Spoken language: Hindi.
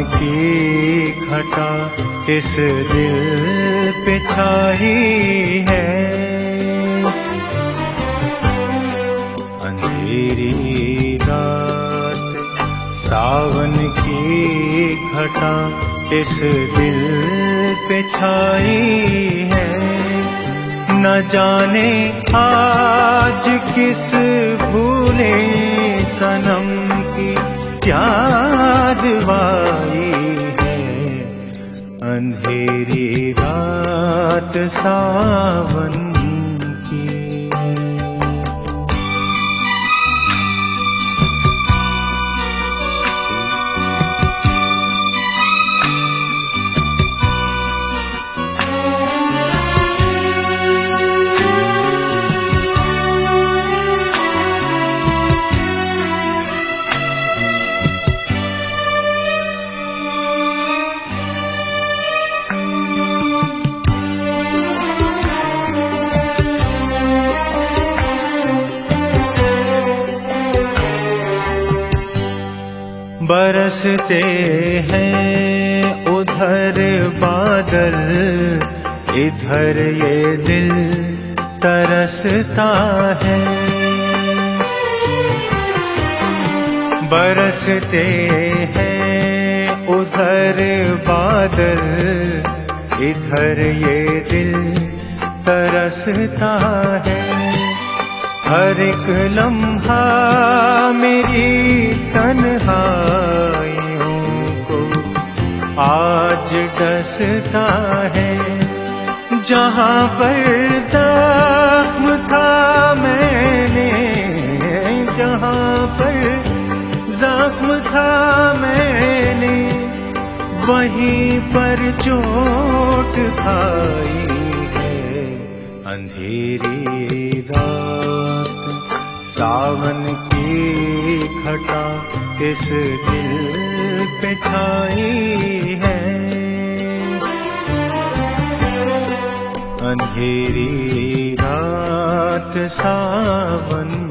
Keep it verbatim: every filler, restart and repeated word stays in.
की घटा इस दिल पे छाई है। अंधेरी रात सावन की घटा इस दिल पे छाई है। न जाने आज किस भूले सनम की याद आई है। अंधेरी रात सावन बरसते हैं उधर बादल, इधर ये दिल तरसता है। बरसते हैं उधर बादल, इधर ये दिल तरसता है। हर एक लम्हा मेरी तन्हाइयों को आज डसता है। जहाँ पर ज़ख्म था मैंने, जहाँ पर ज़ख्म था मैंने, वहीं पर चोट खाई है। अंधेरी रात सावन की घटा इस दिल पे छाई है। अंधेरी रात सावन